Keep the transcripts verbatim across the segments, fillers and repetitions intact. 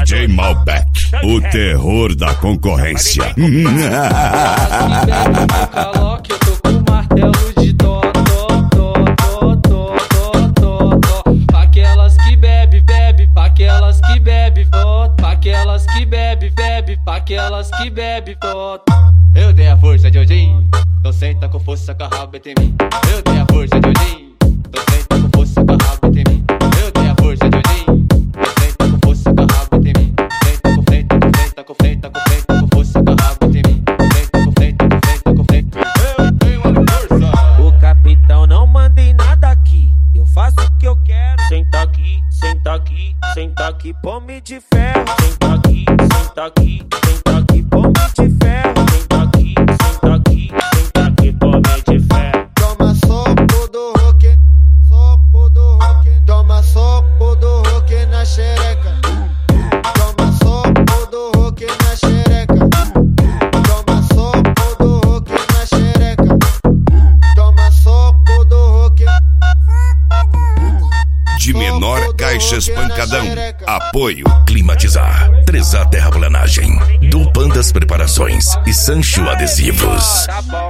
D J Malbec, o terror da concorrência. Caloque, eu tô com o martelo de dó, dó, dó, dó, dó, dó, dó. Pra aquelas que bebe, bebe, pra aquelas que bebe, foto. Pra aquelas que bebe, bebe, pra aquelas que bebe, foto. Eu tenho a força de Odin, então senta com força com a rabeta em mim. Eu tenho a força de Odin, então senta com força com a rabeta em mim. Eu tenho a força de Odin, então senta com força com a rabeta em mim. Senta com frente, com frente, com frente, com frente, com força com a rabeta em mim. Senta com frente, com frente, com frente. Eu tenho a força. O capitão não manda em nada aqui, eu faço o que eu quero. Senta aqui, senta aqui, senta aqui, pome de ferro. Senta aqui, senta aqui, senta aqui, pome de ferro. Senta aqui, senta aqui, senta aqui, pome de ferro. Toma soco do rock, soco do rock. Toma soco do rock na xereca. Toma soco do rock na xereca. Toma soco do rock na xereca. Toma soco do rock. De menor caixa espancadão. Apoio Climatizar, três A Terraplanagem, do Pandas Preparações e Sancho Adesivos. Tá bom.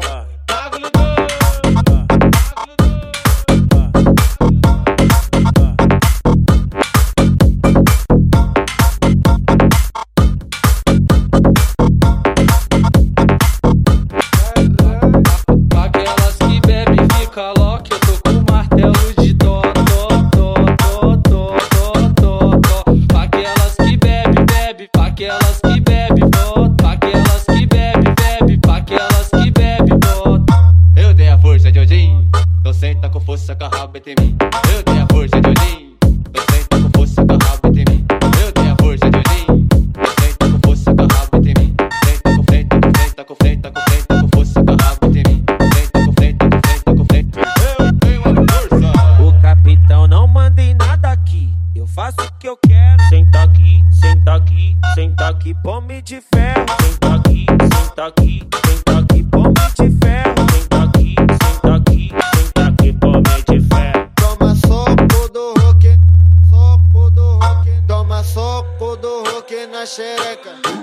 Pra aquelas que bebe, fica louca, eu tô com o martelo de dó, dó, dó, dó, dó, dó, dó. Pra aquelas que bebe, bebe, pra aquelas que bebe, foto. Pra aquelas que bebe, bebe, pra aquelas que bebe, foto. Eu tenho a força de Odin, então senta com força com a rabeta em mim. Eu tenho a força de Odin, então senta com força com a rabeta em mim. Eu tenho a força de Odin, então senta com força com a rabeta em mim. Senta com frente, com frente, com frente, com frente, com força com a rabeta em mim. Senta com frente, com frente, com frente. Eu tenho a força. O capitão não manda em nada aqui, eu faço o que eu quero. Senta aqui, senta aqui, senta aqui, pome de ferro. Senta aqui, senta aqui, senta aqui, pome de ferro. Senta aqui, senta aqui, senta aqui, pome de ferro. Toma soco do rock, soco do rock. Toma soco do rock na xereca.